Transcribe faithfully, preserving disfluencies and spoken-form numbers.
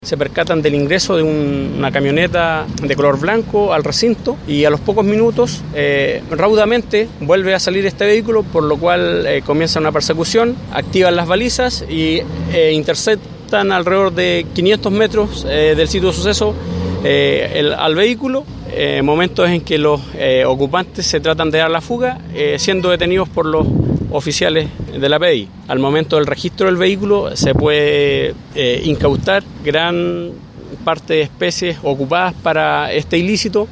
Se percatan del ingreso de un, una camioneta de color blanco al recinto y a los pocos minutos eh, raudamente vuelve a salir este vehículo, por lo cual eh, comienza una persecución, activan las balizas y eh, interceptan alrededor de quinientos metros eh, del sitio de suceso eh, el, al vehículo, eh, momentos en que los eh, ocupantes se tratan de dar la fuga, eh, siendo detenidos por los oficiales de la P I. Al momento del registro del vehículo se puede eh, incautar gran parte de especies ocupadas para este ilícito.